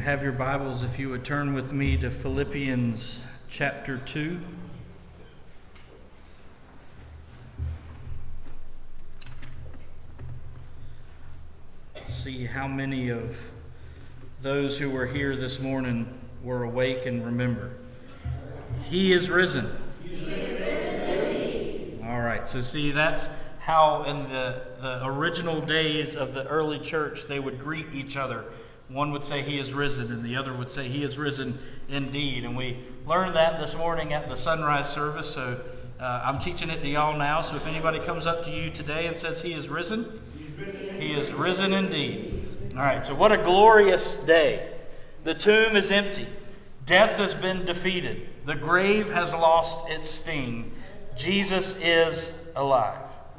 have your Bibles, if you would turn with me to Philippians chapter 2. See how many of those who were here this morning were awake and remember. He is risen. He is risen. All right, so see, that's how in the original days of the early church they would greet each other. One would say, "He is risen," and the other would say, "He is risen indeed." And we learned that this morning at the sunrise service, so I'm teaching it to y'all now. So if anybody comes up to you today and says, "He is risen," He is risen indeed. All right, so what a glorious day. The tomb is empty. Death has been defeated. The grave has lost its sting. Jesus is alive.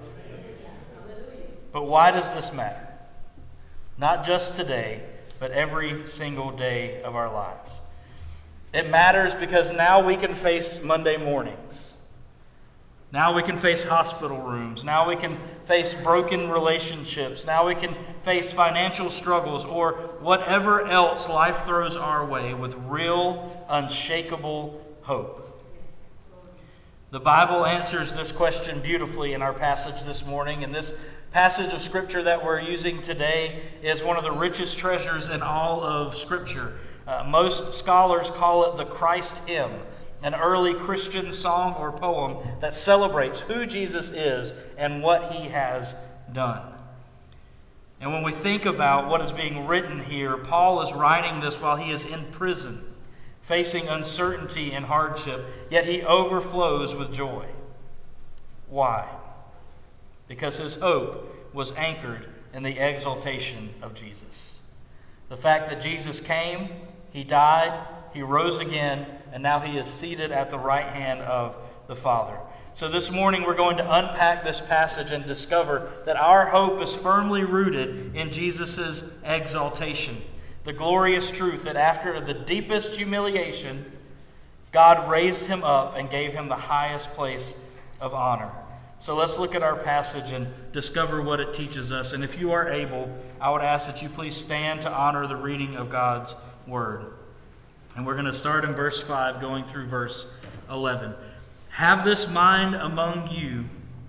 But why does this matter? Not just today, but every single day of our lives. It matters because now we can face Monday mornings. Now we can face hospital rooms. Now we can face broken relationships. Now we can face financial struggles or whatever else life throws our way with real, unshakable hope. The Bible answers this question beautifully in our passage this morning, and this passage of Scripture that we're using today is one of the richest treasures in all of Scripture. Most scholars call it the Christ hymn, an early Christian song or poem that celebrates who Jesus is and what he has done. And when we think about what is being written here, Paul is writing this while he is in prison, facing uncertainty and hardship, yet he overflows with joy. Why? Because his hope was anchored in the exaltation of Jesus. The fact that Jesus came, he died, he rose again, and now he is seated at the right hand of the Father. So this morning we're going to unpack this passage and discover that our hope is firmly rooted in Jesus' exaltation. The glorious truth that after the deepest humiliation, God raised him up and gave him the highest place of honor. So let's look at our passage and discover what it teaches us. And if you are able, I would ask that you please stand to honor the reading of God's word. And we're going to start in verse 5, going through verse 11. Have this mind among you,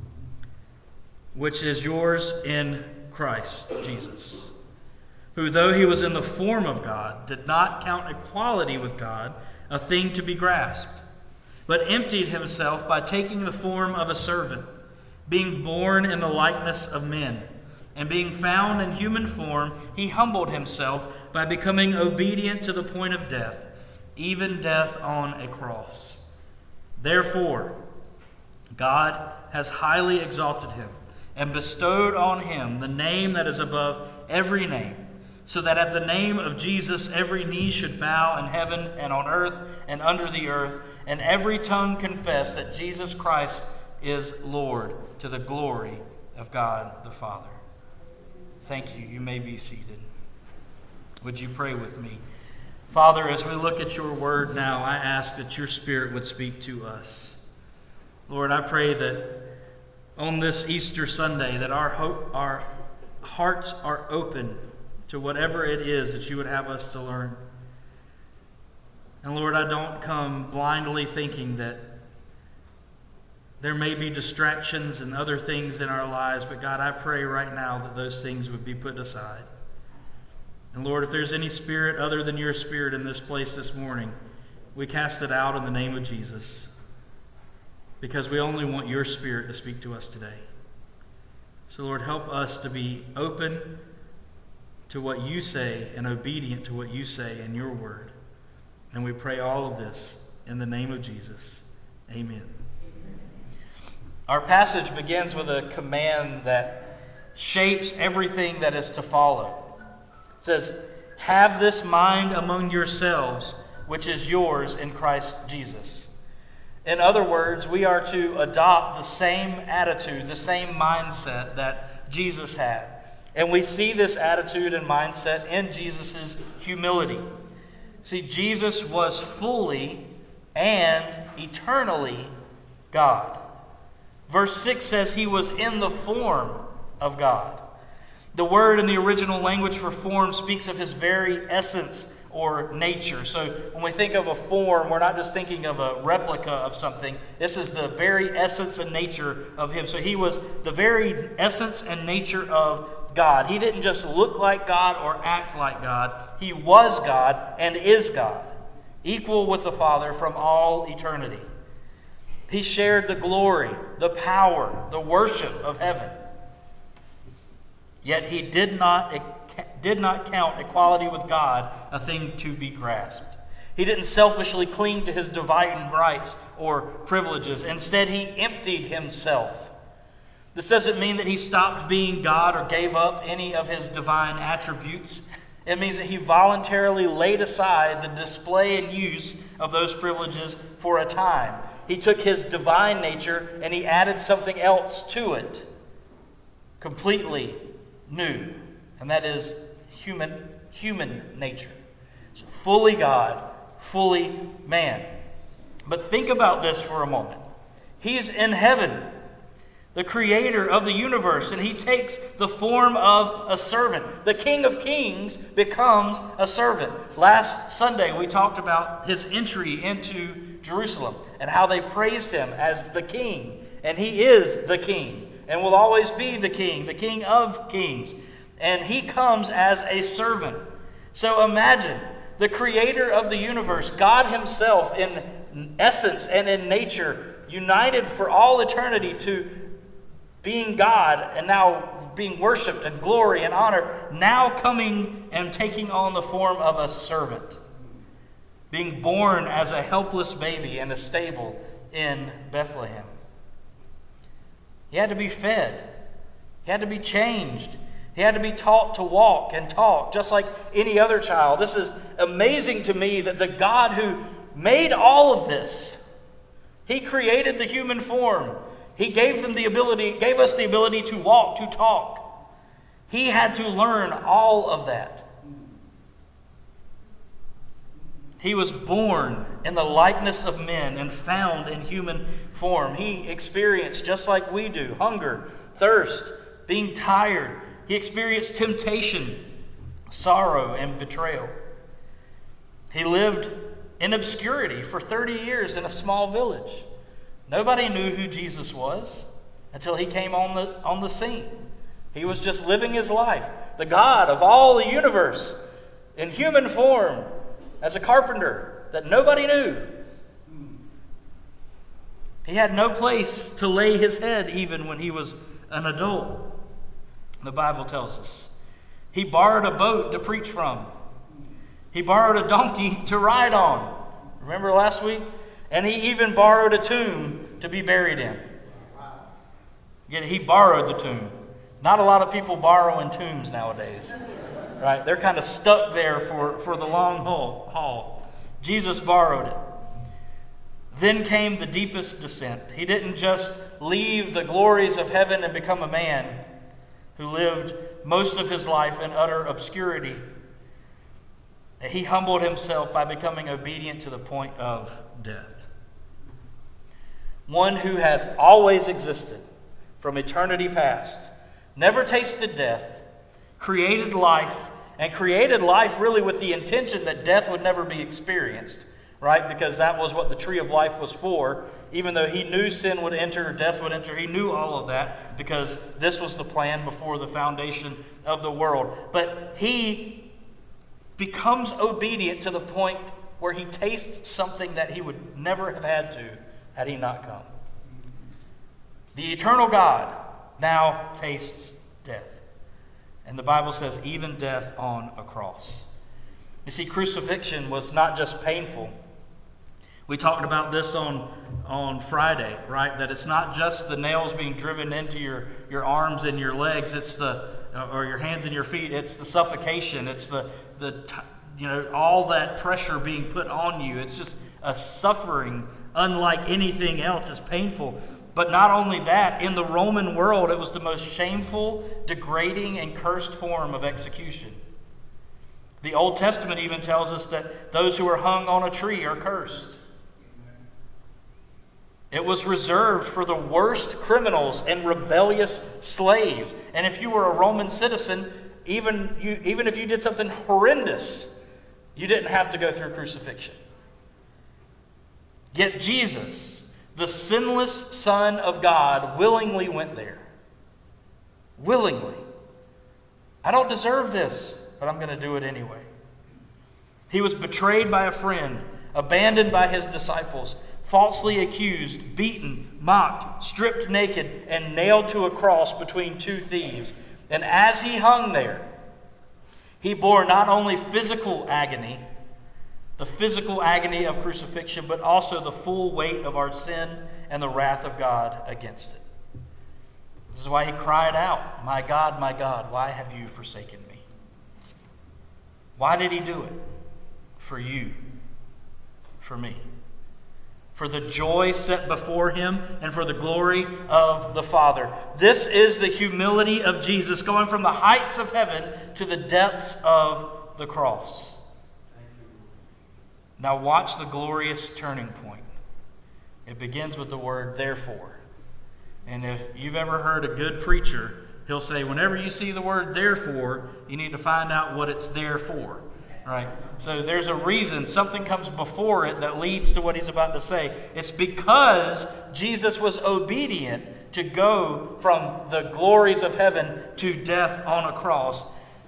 which is yours in Christ Jesus, who, though he was in the form of God, did not count equality with God a thing to be grasped, but emptied himself by taking the form of a servant, being born in the likeness of men, and being found in human form, he humbled himself by becoming obedient to the point of death, even death on a cross. Therefore, God has highly exalted him and bestowed on him the name that is above every name, so that at the name of Jesus every knee should bow in heaven and on earth and under the earth, and every tongue confess that Jesus Christ is Lord, to the glory of God the Father. Thank you. You may be seated. Would you pray with me? Father, as we look at your word now, I ask that your Spirit would speak to us. Lord, I pray that on this Easter Sunday that our hearts are open to whatever it is that you would have us to learn. And Lord, I don't come blindly thinking that there may be distractions and other things in our lives, but God, I pray right now that those things would be put aside. And Lord, if there's any spirit other than your Spirit in this place this morning, we cast it out in the name of Jesus, because we only want your Spirit to speak to us today. So Lord, help us to be open to what you say and obedient to what you say in your word. And we pray all of this in the name of Jesus. Amen. Our passage begins with a command that shapes everything that is to follow. It says, have this mind among yourselves, which is yours in Christ Jesus. In other words, we are to adopt the same attitude, the same mindset that Jesus had. And we see this attitude and mindset in Jesus' humility. See, Jesus was fully and eternally God. Verse 6 says he was in the form of God. The word in the original language for form speaks of his very essence or nature. So when we think of a form, we're not just thinking of a replica of something. This is the very essence and nature of him. So he was the very essence and nature of God. He didn't just look like God or act like God. He was God and is God, equal with the Father from all eternity. He shared the glory, the power, the worship of heaven. Yet he did not count equality with God a thing to be grasped. He didn't selfishly cling to his divine rights or privileges. Instead, he emptied himself. This doesn't mean that he stopped being God or gave up any of his divine attributes. It means that he voluntarily laid aside the display and use of those privileges for a time. He took his divine nature and he added something else to it, completely new, and that is human nature. So fully God, fully man. But think about this for a moment. He's in heaven, the creator of the universe, and he takes the form of a servant. The King of Kings becomes a servant. Last Sunday, we talked about his entry into Jerusalem and how they praised him as the king. And he is the king and will always be the king of kings. And he comes as a servant. So imagine the creator of the universe, God himself in essence and in nature, united for all eternity to being God and now being worshiped and glory and honor, now coming and taking on the form of a servant, being born as a helpless baby in a stable in Bethlehem. He had to be fed. He had to be changed. He had to be taught to walk and talk just like any other child. This is amazing to me that the God who made all of this, he created the human form. He gave us the ability to walk, to talk. He had to learn all of that. He was born in the likeness of men and found in human form. He experienced, just like we do, hunger, thirst, being tired. He experienced temptation, sorrow, and betrayal. He lived in obscurity for 30 years in a small village. Nobody knew who Jesus was until he came on the scene. He was just living his life. The God of all the universe in human form as a carpenter that nobody knew. He had no place to lay his head even when he was an adult, the Bible tells us. He borrowed a boat to preach from. He borrowed a donkey to ride on. Remember last week? And he even borrowed a tomb to be buried in. Yet he borrowed the tomb. Not a lot of people borrowing tombs nowadays. Right? They're kind of stuck there for the long haul. Jesus borrowed it. Then came the deepest descent. He didn't just leave the glories of heaven and become a man who lived most of his life in utter obscurity. He humbled himself by becoming obedient to the point of death. One who had always existed from eternity past, never tasted death, created life, and created life really with the intention that death would never be experienced, right? Because that was what the tree of life was for. Even though he knew sin would enter, death would enter, he knew all of that because this was the plan before the foundation of the world. But he becomes obedient to the point where he tastes something that he would never have had he not come. The eternal God now tastes death. And the Bible says even death on a cross. You see, crucifixion was not just painful. We talked about this on Friday, right? That it's not just the nails being driven into your arms and your legs, or your hands and your feet. It's the suffocation. It's the all that pressure being put on you. It's just a suffering unlike anything else. It's painful. But not only that, in the Roman world, it was the most shameful, degrading, and cursed form of execution. The Old Testament even tells us that those who are hung on a tree are cursed. It was reserved for the worst criminals and rebellious slaves. And if you were a Roman citizen, even if you did something horrendous, You didn't have to go through crucifixion. Yet Jesus, the sinless Son of God, willingly went there. Willingly. I don't deserve this, but I'm going to do it anyway. He was betrayed by a friend, abandoned by his disciples, falsely accused, beaten, mocked, stripped naked, and nailed to a cross between two thieves. And as he hung there, he bore not only physical agony, the physical agony of crucifixion, but also the full weight of our sin and the wrath of God against it. This is why he cried out, my God, why have you forsaken me?" Why did he do it? For you, for me, for the joy set before him and for the glory of the Father. This is the humility of Jesus, going from the heights of heaven to the depths of the cross. Now watch the glorious turning point. It begins with the word therefore. And if you've ever heard a good preacher, he'll say, whenever you see the word therefore, you need to find out what it's there for. Right? So there's a reason, something comes before it that leads to what he's about to say. It's because Jesus was obedient to go from the glories of heaven to death on a cross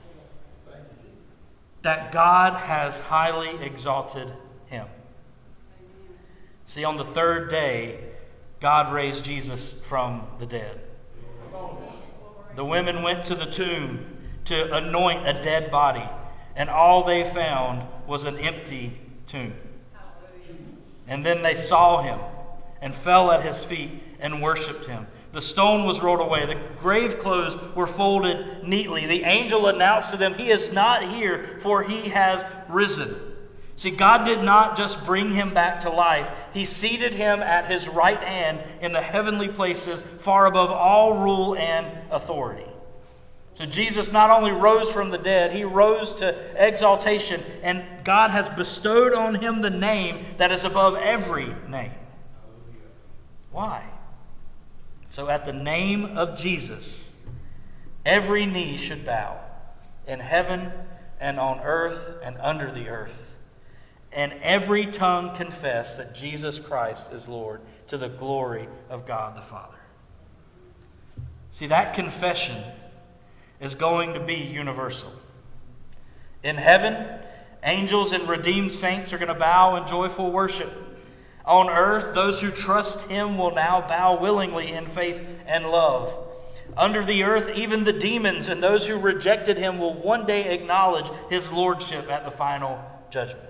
that God has highly exalted him. See, on the third day, God raised Jesus from the dead. The women went to the tomb to anoint a dead body, and all they found was an empty tomb. And then they saw him and fell at his feet and worshiped him. The stone was rolled away. The grave clothes were folded neatly. The angel announced to them, "He is not here, for he has risen." See, God did not just bring him back to life. He seated him at his right hand in the heavenly places, far above all rule and authority. So Jesus not only rose from the dead, he rose to exaltation, and God has bestowed on him the name that is above every name. Why? So at the name of Jesus, every knee should bow, in heaven and on earth and under the earth, and every tongue confess that Jesus Christ is Lord, to the glory of God the Father. See, that confession is going to be universal. In heaven, angels and redeemed saints are going to bow in joyful worship. On earth, those who trust him will now bow willingly in faith and love. Under the earth, even the demons and those who rejected him will one day acknowledge his lordship at the final judgment.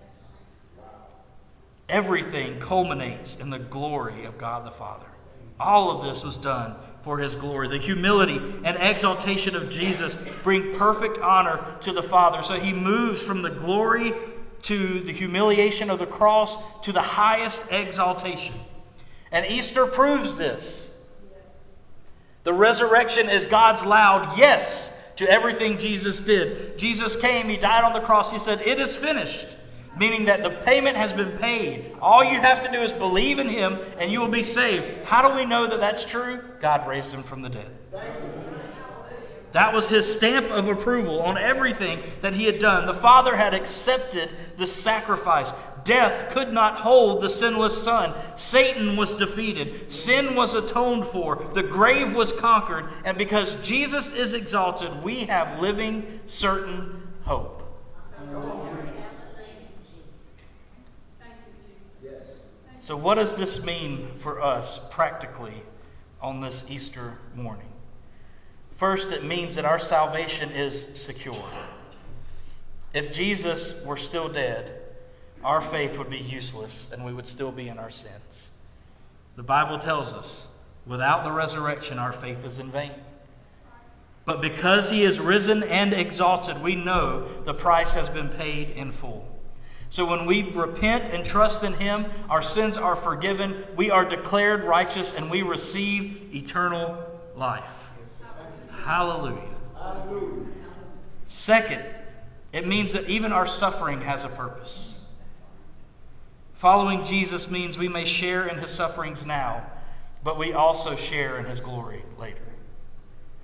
Everything culminates in the glory of God the Father. All of this was done for his glory. The humility and exaltation of Jesus bring perfect honor to the Father. So he moves from the glory to the humiliation of the cross to the highest exaltation. And Easter proves this. The resurrection is God's loud yes to everything Jesus did. Jesus came, he died on the cross, he said, "It is finished." Meaning that the payment has been paid. All you have to do is believe in him and you will be saved. How do we know that that's true? God raised him from the dead. That was his stamp of approval on everything that he had done. The Father had accepted the sacrifice. Death could not hold the sinless Son. Satan was defeated. Sin was atoned for. The grave was conquered. And because Jesus is exalted, we have living, certain hope. So what does this mean for us practically on this Easter morning? First, it means that our salvation is secure. If Jesus were still dead, our faith would be useless and we would still be in our sins. The Bible tells us, without the resurrection, our faith is in vain. But because he is risen and exalted, we know the price has been paid in full. So when we repent and trust in him, our sins are forgiven, we are declared righteous, and we receive eternal life. Hallelujah. Hallelujah. Second, it means that even our suffering has a purpose. Following Jesus means we may share in his sufferings now, but we also share in his glory later.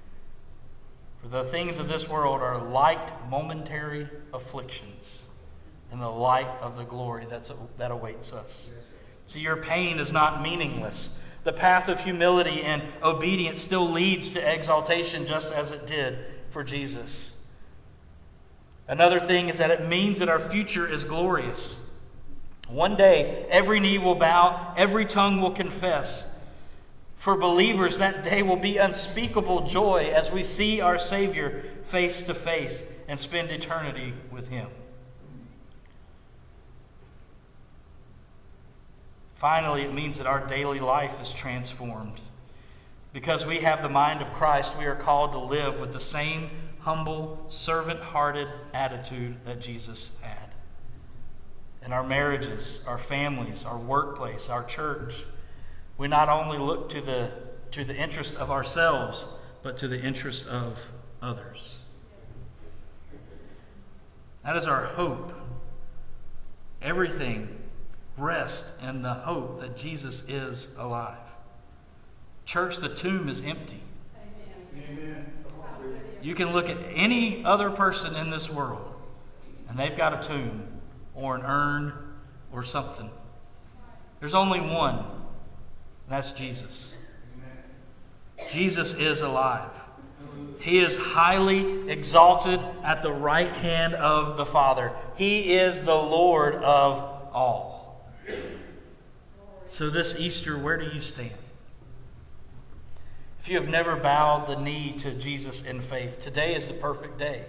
For the things of this world are light, momentary afflictions, in the light of the glory that awaits us. See, your pain is not meaningless. The path of humility and obedience still leads to exaltation, just as it did for Jesus. Another thing is that it means that our future is glorious. One day, every knee will bow, every tongue will confess. For believers, that day will be unspeakable joy as we see our Savior face to face and spend eternity with Him. Finally, it means that our daily life is transformed. Because we have the mind of Christ, we are called to live with the same humble, servant-hearted attitude that Jesus had. In our marriages, our families, our workplace, our church, we not only look to the interest of ourselves, but to the interest of others. That is our hope. Everything rests in the hope that Jesus is alive. Church, the tomb is empty. Amen. You can look at any other person in this world, and they've got a tomb or an urn or something. There's only one, and that's Jesus. Jesus is alive. He is highly exalted at the right hand of the Father. He is the Lord of all. So this Easter, where do you stand? If you have never bowed the knee to Jesus in faith, today is the perfect day.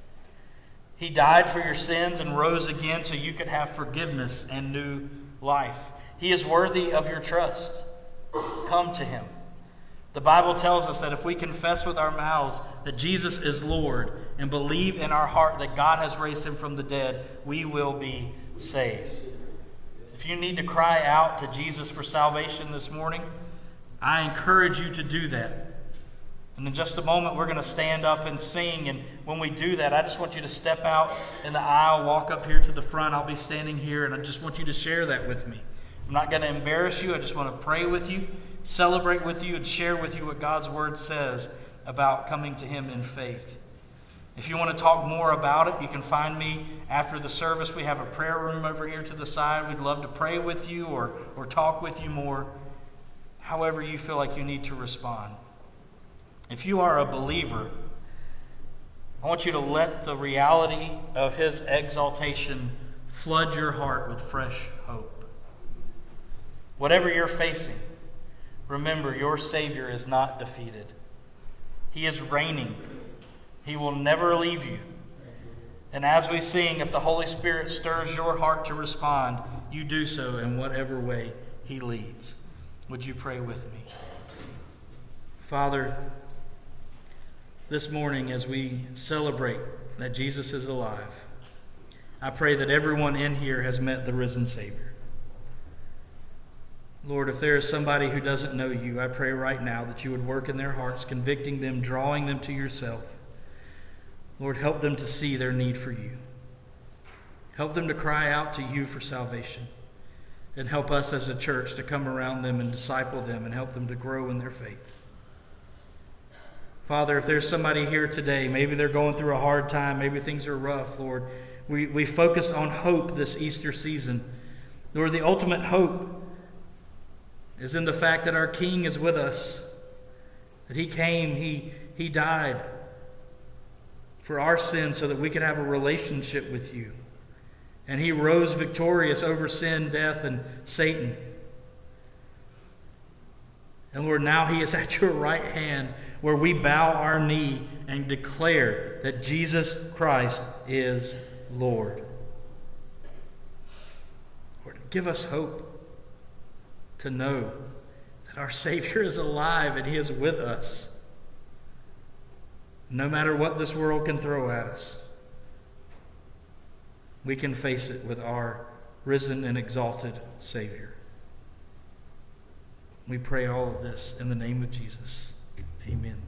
He died for your sins and rose again so you could have forgiveness and new life. He is worthy of your trust. Come to Him. The Bible tells us that if we confess with our mouths that Jesus is Lord and believe in our heart that God has raised Him from the dead, we will be saved. If you need to cry out to Jesus for salvation this morning, I encourage you to do that. And in just a moment, we're going to stand up and sing. And when we do that, I just want you to step out in the aisle, walk up here to the front. I'll be standing here, and I just want you to share that with me. I'm not going to embarrass you. I just want to pray with you, celebrate with you, and share with you what God's Word says about coming to Him in faith. If you want to talk more about it, you can find me after the service. We have a prayer room over here to the side. We'd love to pray with you or talk with you more, however you feel like you need to respond. If you are a believer, I want you to let the reality of His exaltation flood your heart with fresh hope. Whatever you're facing, remember your Savior is not defeated. He is reigning. He will never leave you. And as we sing, if the Holy Spirit stirs your heart to respond, you do so in whatever way He leads. Would you pray with me? Father, this morning as we celebrate that Jesus is alive, I pray that everyone in here has met the risen Savior. Lord, if there is somebody who doesn't know you, I pray right now that you would work in their hearts, convicting them, drawing them to yourself. Lord, help them to see their need for you. Help them to cry out to you for salvation. And help us as a church to come around them and disciple them and help them to grow in their faith. Father, if there's somebody here today, maybe they're going through a hard time, maybe things are rough, Lord. We focused on hope this Easter season. Lord, the ultimate hope is in the fact that our King is with us, that He came, He died for our sins so that we could have a relationship with you. And He rose victorious over sin, death, and Satan. And Lord, now He is at your right hand where we bow our knee and declare that Jesus Christ is Lord. Lord, give us hope to know that our Savior is alive and He is with us, no matter what this world can throw at us. We can face it with our risen and exalted Savior. We pray all of this in the name of Jesus. Amen.